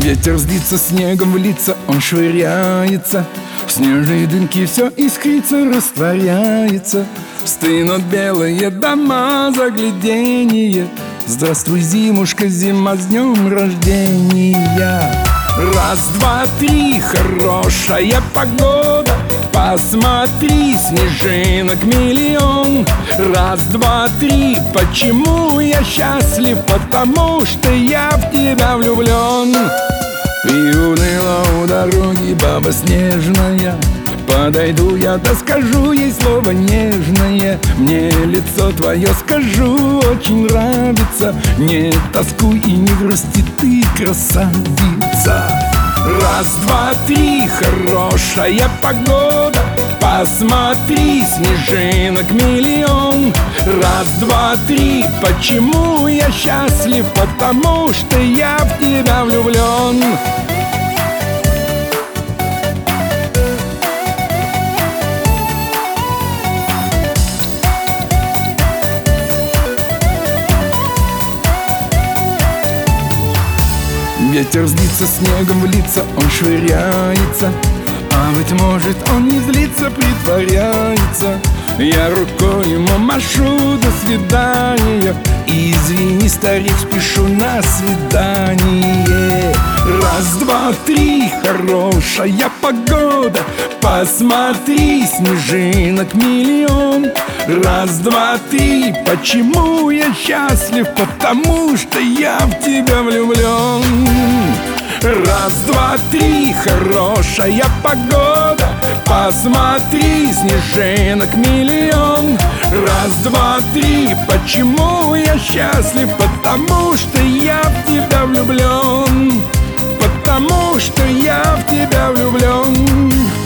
Ветер злится, снегом в лица он швыряется, в снежной дымке все искрится, растворяется. Стынут белые дома, загляденье. Здравствуй, зимушка, зима, с днем рождения. Раз, два, три, хорошая погода. Посмотри, снежинок миллион. Раз, два, три, почему я счастлив? Потому что я в тебя влюблен. И уныла у дороги баба снежная. Подойду я, да скажу ей слово нежное. Мне лицо твое, скажу, очень нравится. Не тоскуй и не грусти, ты красавица. Раз, два, три, хорошая погода. Посмотри, снежинок миллион. Раз, два, три, почему я счастлив? Потому что я в тебя влюблен. Ветер злится, снегом в лица он швыряется, а быть может он не злится, притворяется. Я рукой ему машу, до свидания. Извини, старик, спешу на свидание. Раз, два, три, хорошая погода. Посмотри, снежинок миллион. Раз, два, три, почему я счастлив? Потому что я в тебя влюблен. Раз, два, три, хорошая погода. Посмотри, снежинок миллион. Раз, два, три, почему я счастлив? Потому что я в тебя влюблен. Потому что я в тебя влюблен.